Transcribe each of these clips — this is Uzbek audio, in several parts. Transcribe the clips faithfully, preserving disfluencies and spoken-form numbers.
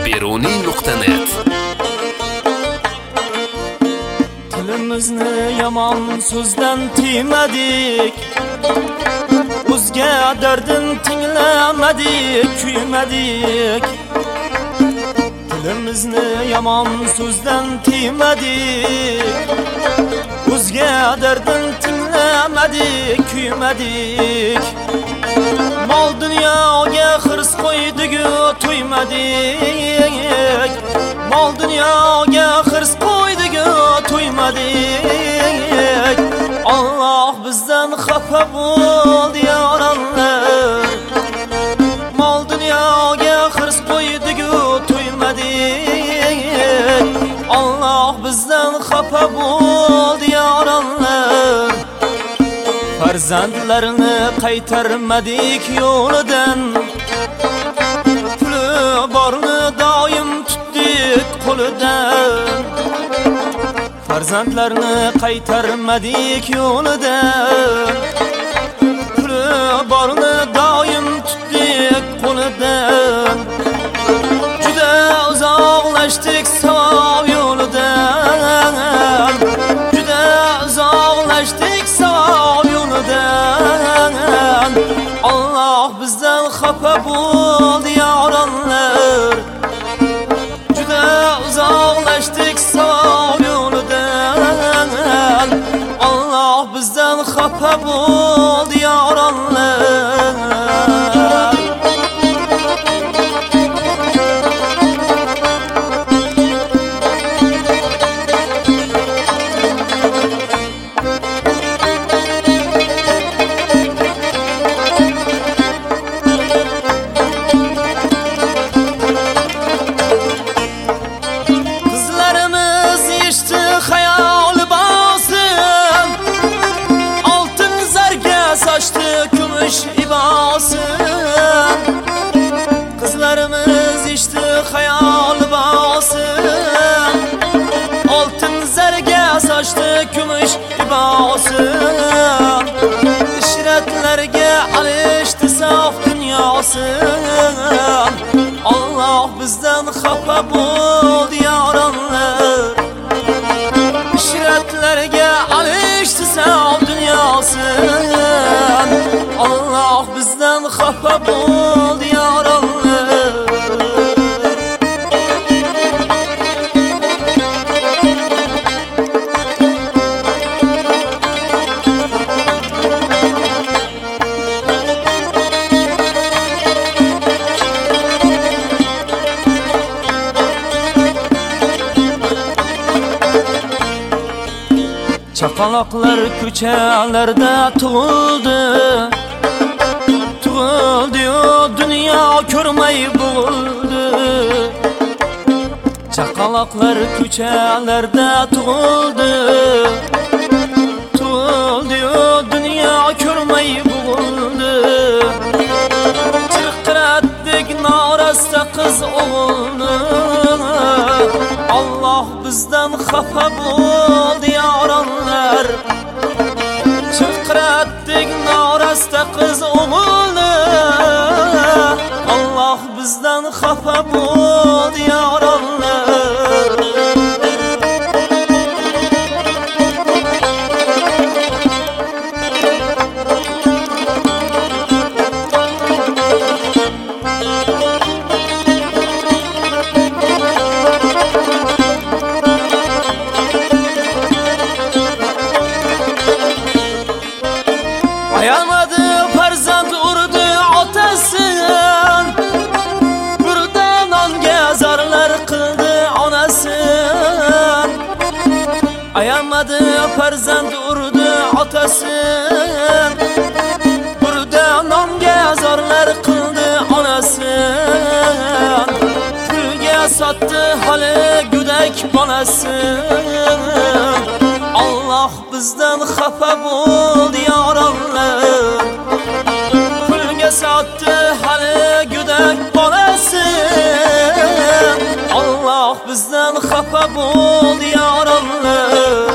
beruniy nuqta net. Tilimizni yomon so'zdan tiymadik, o'zga dardin tinglamadik, kuymadik. Tilimizni yomon so'zdan tiymadik, o'zga dardin tinglamadik, kuymadik. Mol dunyoga hirs qo'ydik-ku to'ymadik. Mol dunyoga hirs qo'ydik-ku to'ymadik. Alloh bizdan xafa bo'ldi yoronlar. Mol dunyoga hirs qo'ydik-ku to'ymadik. Alloh bizdan xafa bo'ldi yoronlar. Farzandlarni qaytarmadik yo'lidan, puli borni doim tutdik qo'lidan. Farzandlarni qaytarmadik yo'lidan, puli borni doim tutdik qo'lidan. Juda uzoqlashdik savob yo'lidan, juda uzoqlashdik savob yo'lidan. Alloh bizdan xafa bo'ldi yoronlar. Juda uzoqlashdik savob yo'lidan. Alloh bizdan xafa bo'ldi yoronlar. Qizlarimiz ishti xayol bosin, oltin zarga sochdi kumush libosin. Ishratlarga alishdi sof dunyosin. Alloh bizdan xafa bo'ldi yoronlar. Ishratlarga alishdi sof dunyosin. Alloh bizdan xafa bo'ldi yoronlar. Chaqaloqlar ko'chalarda tug'ildi, tug'ildi-yu dunyo ko'rmay bo'ldi. Chaqaloqlar ko'chalarda tug'ildi, tug'ildi-yu dunyo ko'rmay bo'ldi. Chirqiratdik norasta qiz o'g'ilni. Alloh bizdan xafa bo'ldi yoronlar. Chirqiratdik norasta qiz o'g'ilni. Alloh bizdan xafa bo'ldi yoronlar. Ayamadi farzand urdi otasin, burda nonga zarlar qildi onasin. Ayamadi farzand urdi otasin, burda nonga zarlar qildi onasin. Pulga sotdi hali gudak bonasin. Alloh bizdan xafa bo'ldi yoronlar. Pulga sotdi hali gudak bonasin. Alloh bizdan xafa bo'ldi yoronlar.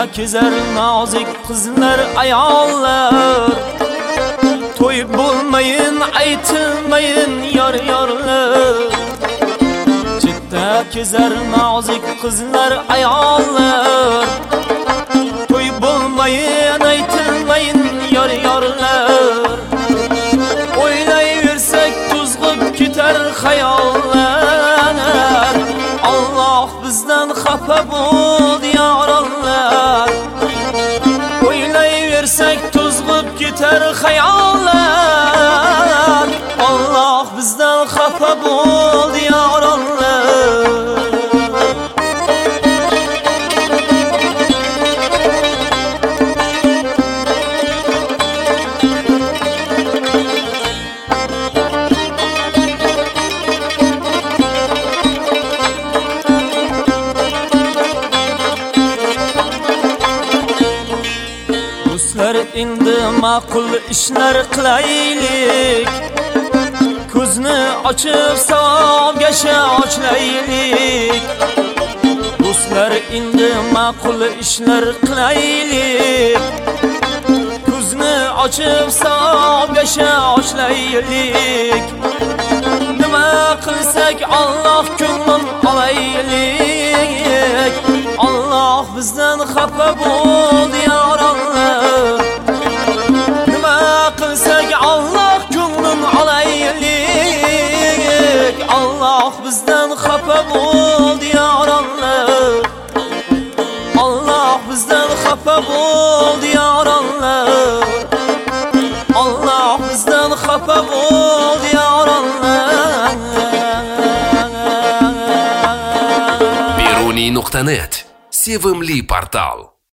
kezar nozik qizlar ayollar, to'yib bo'lmayin aytilmayin yor yorlar. Chetda kezar nozik qizlar ayollar, to'yib bo'lmayin aytilmayin yor yorlar. O'ylayversak tuzg'ib ketar xayollar, Alloh bizdan xafa bo'ldi yorlar. O'ylayversak tuzg'ib ketar xayollar, Alloh bizdan xafa bo'ldi yorlar. Do'stlar, endi ma'qul ishlar qilaylik, ko'zni ochib savobga ochlaylik. Do'stlar, endi ma'qul ishlar qilaylik, ko'zni ochib savobga ochlaylik. Nima qilsak Alloh ko'nglim olaylik, Alloh bizdan xafa bo'ldi yorlar. Nima qilsak Alloh ko'nglim olaylik, Alloh bizdan xafa bo'ldi yorlar. Alloh bizdan xafa bo'ldi yorlar. Alloh bizdan xafa bo'ldi yorlar. Beruniy nuqta net Sevimli portal.